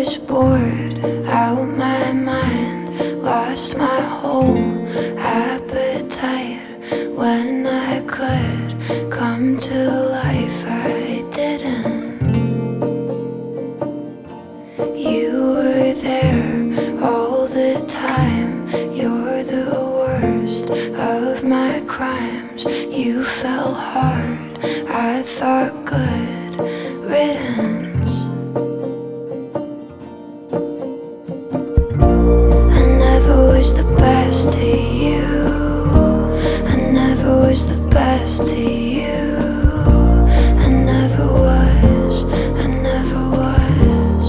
was bored out my mind, lost my whole appetite. When I could come to life, I didn't. You were there all the time. You're the worst of my crimes. You fell hard, I thought good riddance. I never was the best to you. I never was the best to you. I never was, I never was.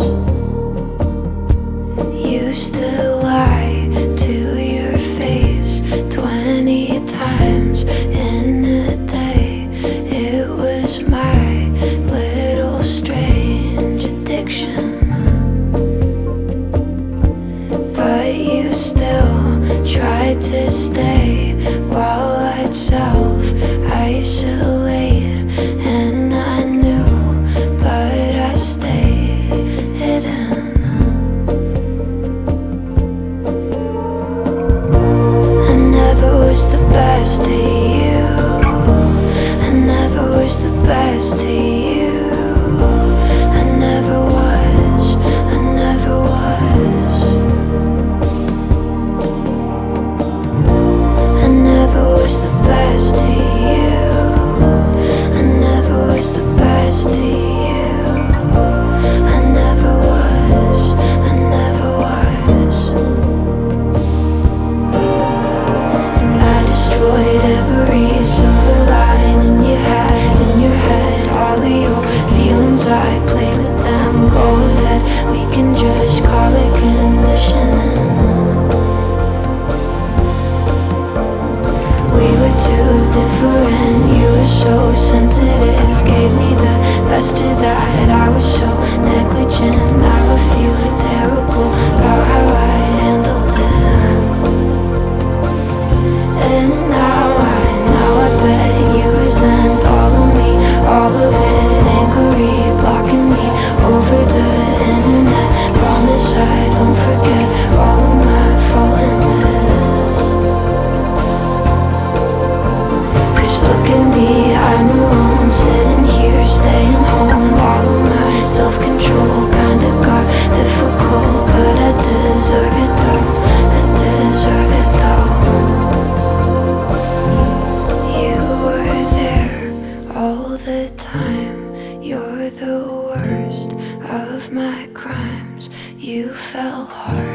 Used to lie to your face 20 times in a day. It was my little strange addiction. But you still tried to stay while I'd self-isolate. And I knew, but I stayed hidden. I never was the best to you. I never was the best to you. I never was, I never was. I never was the best to you. I never was the best to you. I never was, I never was. And I destroyed every silver lining you had in your head. All of your feelings, I played with them. Go ahead, we can just call it conditioning. We were too different, you were so sensitive. Gave me the best of that, I was so negligent. Now I feel terrible about how I handled it. And now I bet you resent all of me, all of it. Angry, blocking me over the internet. Promise I don't forget all of my fallenness. Look at me, I'm alone, sitting here, staying home. All of my self-control kinda got difficult, but I deserve it though, I deserve it though. You were there all the time. You're the worst of my crimes. You fell hard,